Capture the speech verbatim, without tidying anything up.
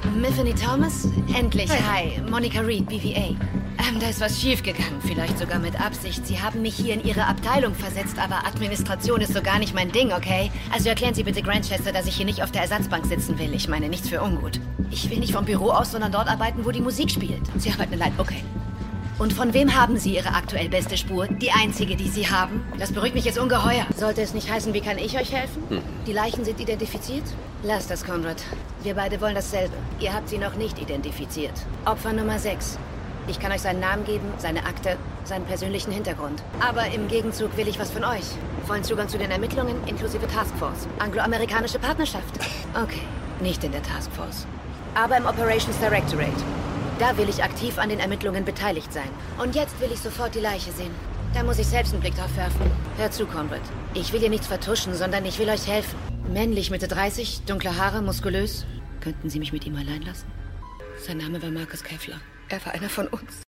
Miffany Thomas? Endlich, hi. hi. Monica Reed, B V A. Ähm, da ist was schiefgegangen, vielleicht sogar mit Absicht. Sie haben mich hier in Ihre Abteilung versetzt, aber Administration ist so gar nicht mein Ding, okay? Also erklären Sie bitte Grantchester, dass ich hier nicht auf der Ersatzbank sitzen will. Ich meine, nichts für ungut. Ich will nicht vom Büro aus, sondern dort arbeiten, wo die Musik spielt. Sie arbeiten leid, okay. Und von wem haben Sie Ihre aktuell beste Spur? Die einzige, die Sie haben? Das beruhigt mich jetzt ungeheuer. Sollte es nicht heißen, wie kann ich euch helfen? Hm. Die Leichen sind identifiziert? Lass das, Conrad. Wir beide wollen dasselbe. Ihr habt sie noch nicht identifiziert. Opfer Nummer sechs. Ich kann euch seinen Namen geben, seine Akte, seinen persönlichen Hintergrund. Aber im Gegenzug will ich was von euch. Vollen Zugang zu den Ermittlungen, inklusive Taskforce. Angloamerikanische Partnerschaft. Okay, nicht in der Taskforce. Aber im Operations Directorate. Da will ich aktiv an den Ermittlungen beteiligt sein. Und jetzt will ich sofort die Leiche sehen. Da muss ich selbst einen Blick drauf werfen. Hör zu, Conrad. Ich will hier nichts vertuschen, sondern ich will euch helfen. Männlich, Mitte dreißig, dunkle Haare, muskulös. Könnten Sie mich mit ihm allein lassen? Sein Name war Marcus Kevlar. Er war einer von uns.